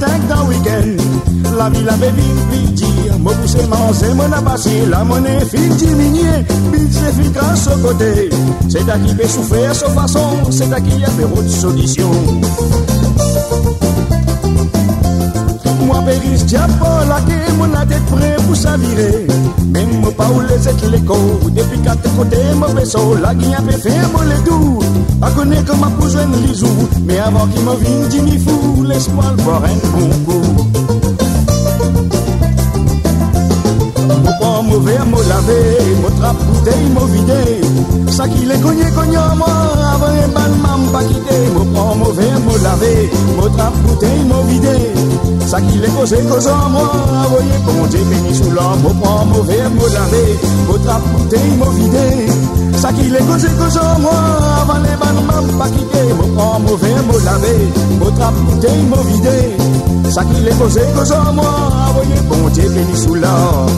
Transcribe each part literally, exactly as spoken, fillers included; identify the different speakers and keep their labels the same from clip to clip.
Speaker 1: plein dans le week-end. La ville avait vite plus dire, moi poussé manger, moi n'a passé, la monnaie fin diminuer, budget fin grâce au côté. C'est à qui peut souffrir sa façon, c'est à qui y a fait autre solution. Moi péris diable la que mon la tête prêt pour s'avirer. Même moi pas où les êtes l'écho, depuis quatre côtés mon vaisseau, la guigne a fait moi les doux. Pas connaître comment pour joindre les ou, mais avant qu'il me vienne Jimmy fou, laisse-moi le boire un bon coup. Mon pas mauvais à me laver, mon trappe bouteille m'a vidé. Ça qui les cogné cogné moi, avant un ban m'a pas quitté. Mon pas mauvais à me laver, mon trappe bouteille m'a vidé. Ça qui les causé cause en moi, voyez comment j'ai béni sous l'homme, mon pas mauvais à me laver, mon trappe bouteille m'a vidé. Ça qui les causé cause en moi, avant les ban m'a pas quitté. Mon pas mauvais à me laver, mon trappe bouteille m'a vidé. Ça qui les causé cause en moi, voyez comment j'ai béni sous l'homme.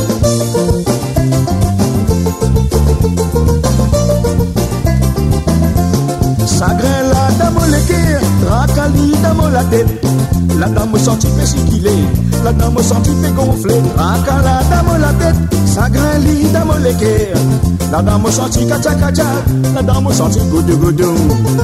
Speaker 1: Sagrin la dame le cœur, racali dans la tête. La dame senti fait siquilé, la dame senti fait gonflé. Racal la dame la tête, sagrin li dans le cœur. La dame senti kacha kacha, la dame senti goudou goudou.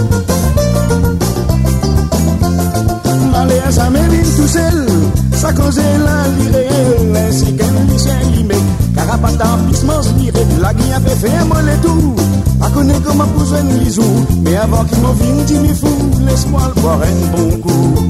Speaker 1: Malé à sa méline tout seul, ça causait la lirée, ainsi qu'un lycée limé. Carapata, pissement liré, la guigne a fait faire moi les tout. A connaître comment pour joindre les ou, mais avant qu'il m'en vienne Jimmy fou, laisse-moi le boire un bon coup.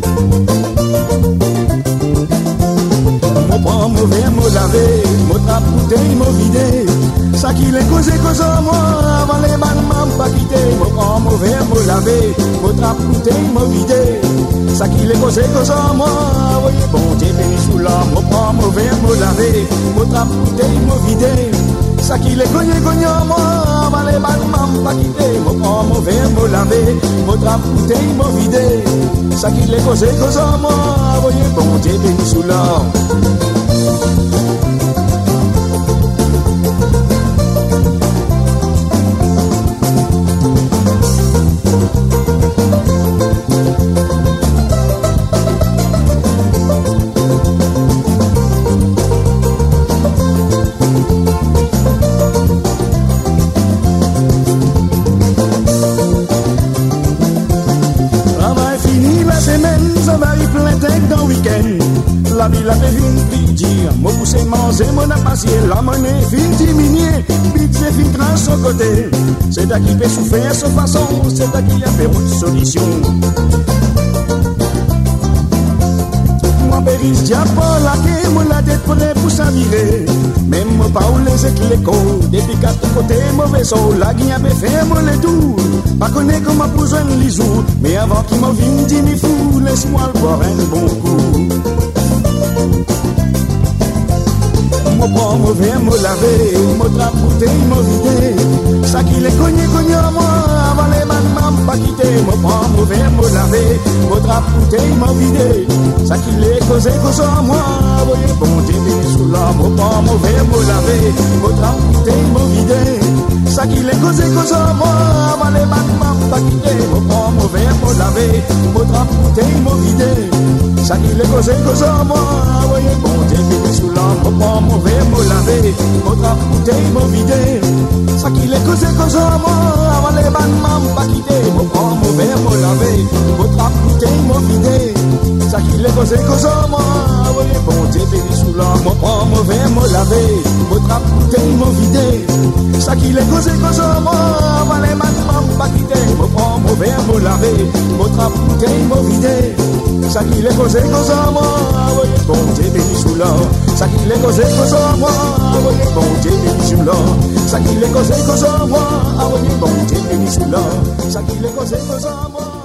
Speaker 1: Mon pas mauvais à me laver, mon trappe bouteille m'a vidé. Ça qui les causé cause en moi, avant les balles m'a pas quitté. Mon pas mauvais à me laver, mon trappe bouteille m'a vidé. Ça qui les causé cause en moi, voyez bon Dieu béni sous l'homme. Mon pas mauvais à me laver, mon trappe bouteille m'a vidé. Ça qui les cogné cogné en moi, avant les balles m'a pas quitté. Mon pas mauvais à me laver, mon trappe bouteille m'a vidé. Ça qui les causé cause en moi, voyez bon Dieu béni sous l'homme. Dans le week-end, la ville avait vite plus dire, moi poussé manger, mon a passé, la monnaie fin diminuer, budget fin grâce au côté. C'est à qui peut souffrir sa façon, c'est à qui a fait autre solution. Moi péris diable la que mon la tête prêt pour s'avirer. Même moi pas où les êtes l'écho, depuis quatre côtés mauvais saut, la guigne avait fait moi les tours. Pas connaître comment pour joindre les ou, mais avant qu'il m'en vienne Jimmy fou, laisse-moi le boire un bon coup. Mon pas mauvais à me laver, mon trappe bouteille m'a vidé. Ça qui les cogné cogné en moi, avant les balles m'a pas quitté. Mon pas mauvais à me laver, mon trappe bouteille m'a vidé. Ça qui les causé cause en moi, voyez bon Dieu béni sous l'homme. Mon pas mauvais à me laver, mon trappe bouteille m'a vidé. Ça qui les causé cause en moi, avant les balles m'a pas quitté. Mon pas mauvais à me laver, mon trappe bouteille m'a vidé. Ça qui les causé cause en moi, voyez bon Dieu béni sous l'homme. Mon pas mauvais à me laver, mon trappe bouteille m'a vidé. Ça qui les causé cause en moi, avant les balles m'a pas quitté. Mon pas mauvais à me laver, mon trappe bouteille m'a vidé. Ça qui les causé cause en moi, voyez bon Dieu béni sous l'homme. Mon pas mauvais à me laver, mon trappe bouteille m'a vidé. Ça qui les causé cause en moi, avant les balles m'a pas quitté. Mon pas mauvais à me laver, mon trappe bouteille m'a vidé. Ça qui les causé cause en moi, voyez bon Dieu béni sous l'homme. Ça qui les causé cause en moi, voyez bon Dieu béni sous l'homme. Ça qui les causé cause en moi, voyez bon Dieu béni sous l'homme. Ça qui les causé cause en moi.